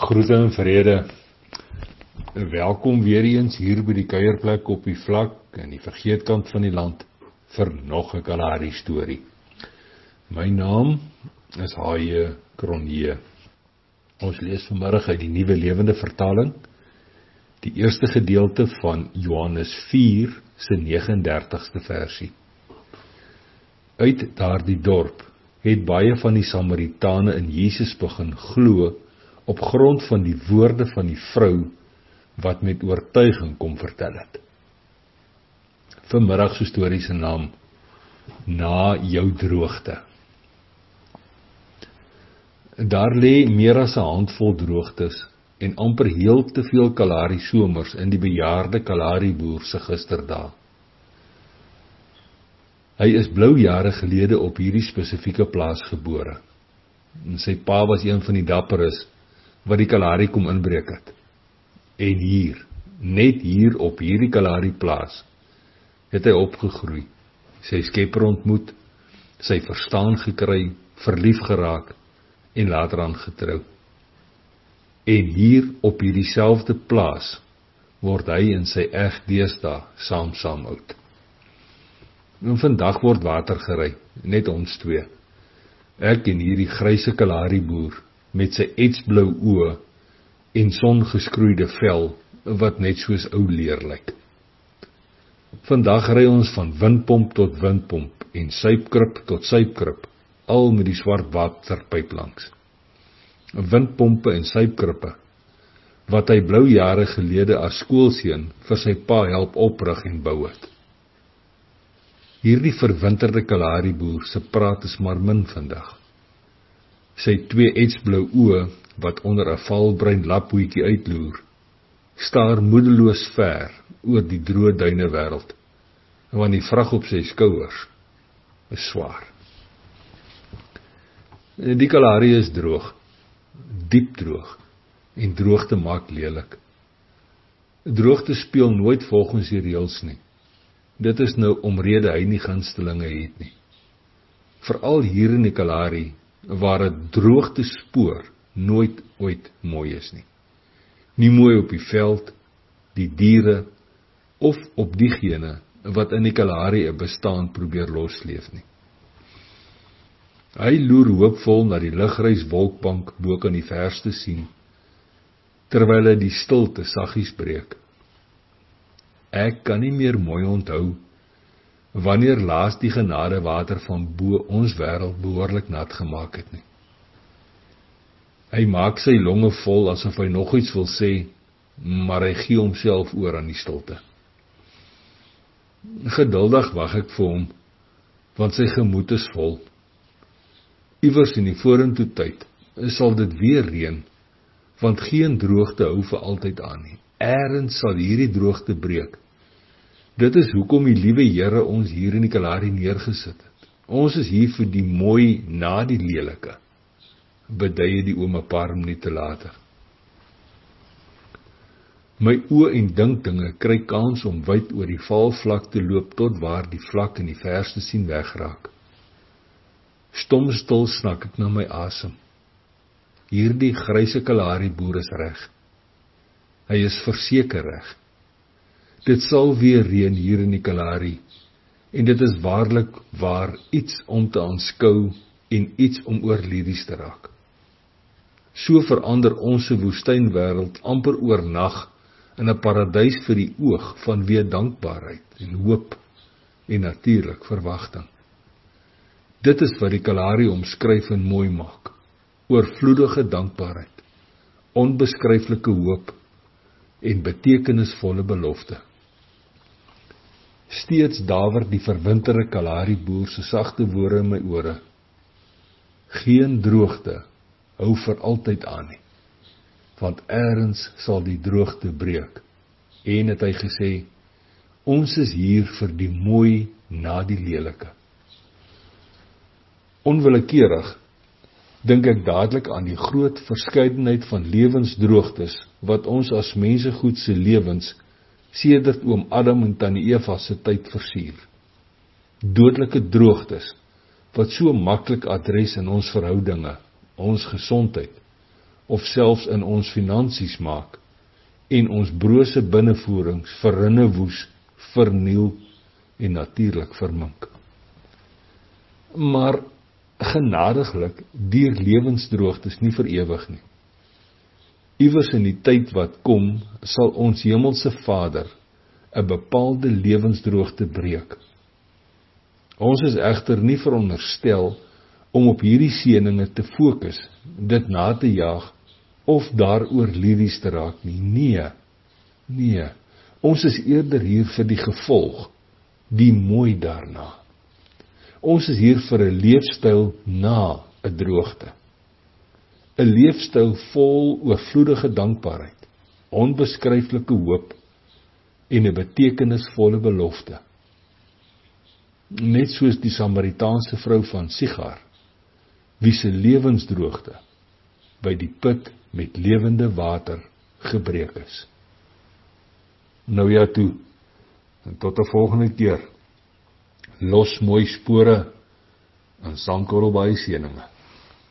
Groete en vrede. Welkom weer eens hier by die kuierplek op die vlak in die vergeetkant van die land vir nog 'n Kalahari storie. My naam is H.J. Cronje. Ons lees vanmiddag uit die Nuwe Lewende Vertaling, die eerste gedeelte van Johannes 4 se 39ste versie. Uit daardie dorp het baie van die Samaritane in Jesus begin glo op grond van die woorde van die vrou wat met oortuiging kom vertel het. Vanmiddag se storie se naam: Na jou droogte. Daar lê meer as 'n handvol droogtes en amper heel te veel Kalahari somers in die bejaarde Kalahari boer se gisterdae. Hy is blou jare gelede op hierdie spesifieke plaas gebore. En sy pa was een van die dapperes wat die Kalahari kom inbreek het. En hier, net hier op hierdie Kalahari plaas, het hy opgegroei, sy skepper ontmoet, sy verstaan gekry, verlief geraak en later aan getrou. En hier op hierdie selfde plaas word hy en sy eg deesdae saam oud. En vandag word water gery, net ons twee. Ek en hierdie gryse Kalahari boer met sy etsblou oë en songeskroeide vel wat net soos ou leer lyk. Vandag ry ons van windpomp tot windpomp en suipkrib tot suipkrib, al met die swart waterpyp langs. Windpompe en suipkrippe wat hy blou jare gelede as skoolseun vir sy pa help oprig en bou het. Hierdie verwinterde Kalahari boer se praat is maar min vandag. Sy twee etsblou oë wat onder 'n valbruin laphoetjie uitloer, staar moedeloos ver oor die droë duine wêreld, want die vrag op sy skouers is swaar. Die Kalahari is droog, diep droog, en droogte maak lelik. Droogte speel nooit volgens die reëls nie. Dit is nou omrede hy nie gunstelinge het nie. Veral hier in die Kalahari, waar 'n droogte spoor nooit ooit mooi is nie. Nie mooi op die veld, die diere, of op diegene wat in die Kalahari 'n bestaan probeer losleef nie. Hy loer hoopvol na die ligreis wolkbank bo kan die verste sien, terwyl hy die stilte saggies breek. Ek kan nie meer mooi onthou wanneer laas die genadewater van bo ons wêreld behoorlik nat gemaak het nie. Hy maak sy longe vol asof hy nog iets wil sê, maar hy gee homself oor aan die stilte. Geduldig wag ek vir hom, want sy gemoed is vol. Iewers in die vorentoe tyd sal dit weer reën, want geen droogte hou vir altyd aan nie. Eerens sal hierdie droogte breek. Dit is hoekom die liewe Here ons hier in die Kalahari neergesit het. Ons is hier vir die mooi na die lelike, beduie die oom 'n paar minute later. My oë en dinkdinge kry kans om wyd oor die valvlak te loop tot waar die vlak in die verste sien wegraak. Stomstil snak ek na my asem. Hierdie gryse Kalahari boer is reg. Hy is verseker reg. Dit sal weer reën hier in die Kalahari, en dit is waarlik waar iets om te aanskou en iets om oor liries te raak. So verander ons woestynwêreld amper oornag in 'n paradys vir die oog van weer dankbaarheid en hoop en natuurlik verwagting. Dit is wat die Kalahari omskryf en mooi maak. Oorvloedige dankbaarheid, onbeskryflike hoop en betekenisvolle belofte. Steeds dawer die verwinterde Kalahari boer se sagte woorde in my ore. Geen droogte hou vir altyd aan nie, want eerens sal die droogte breek. En het hy gesê, ons is hier vir die mooi na die lelike. Onwillekeurig dink ek dadelik aan die groot verskeidenheid van lewensdroogtes wat ons as mensegoed se lewens sedert oom Adam en tannie Eva se tyd versier. Dodelike droogtes wat so maklik adres in ons verhoudinge, ons gesondheid, of selfs in ons finansies maak en ons brose binnevoerings verrinne woes, verniel en natuurlik vermink. Maar genadiglik duur lewensdroogtes nie vir ewig nie. Iewers in die tyd wat kom, sal ons hemelse Vader 'n bepaalde lewensdroogte breek. Ons is egter nie veronderstel om op hierdie seëninge te fokus, dit na te jaag of daaroor lyries te raak nie. Nee, ons is eerder hier vir die gevolg, die mooi daarna. Ons is hier vir 'n leefstyl na 'n droogte. 'n Leefstyl vol oorvloedige dankbaarheid, onbeskryflike hoop en 'n betekenisvolle belofte. Net soos die Samaritaanse vrou van Sigar, wie se lewensdroogte by die put met lewende water gebreek is. Nou ja toe, en tot 'n volgende keer. Los mooi spore en Sandkorrel baie seëninge.